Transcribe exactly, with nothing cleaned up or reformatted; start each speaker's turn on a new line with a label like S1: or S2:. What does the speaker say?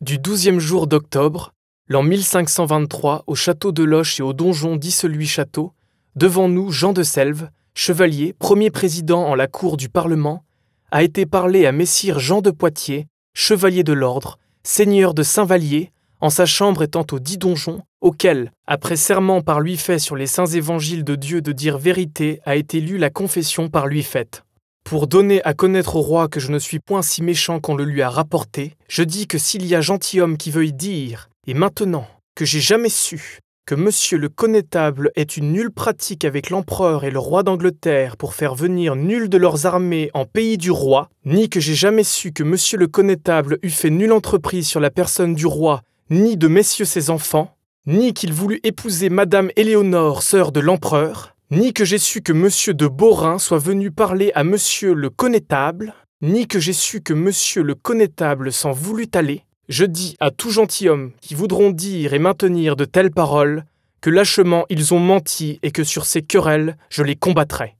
S1: Du douzième jour d'octobre, l'an mille cinq cent vingt-trois, au château de Loches et au donjon dissolu château, devant nous Jean de Selve, chevalier, premier président en la cour du Parlement, a été parlé à messire Jean de Poitiers, chevalier de l'ordre, seigneur de Saint-Vallier, en sa chambre étant au dit donjon, auquel, après serment par lui fait sur les saints évangiles de Dieu de dire vérité, a été lue la confession par lui faite. Pour donner à connaître au roi que je ne suis point si méchant qu'on le lui a rapporté, je dis que s'il y a gentilhomme qui veuille dire, et maintenant, que j'ai jamais su, que monsieur le connétable ait une nulle pratique avec l'empereur et le roi d'Angleterre pour faire venir nulle de leurs armées en pays du roi, ni que j'ai jamais su que monsieur le connétable eût fait nulle entreprise sur la personne du roi, ni de messieurs ses enfants, ni qu'il voulut épouser madame Éléonore, sœur de l'empereur, ni que j'ai su que monsieur de Beaurain soit venu parler à monsieur le connétable, ni que j'ai su que monsieur le connétable s'en voulut aller, je dis à tout gentilhomme qui voudront dire et maintenir de telles paroles, que lâchement ils ont menti et que sur ces querelles je les combattrai.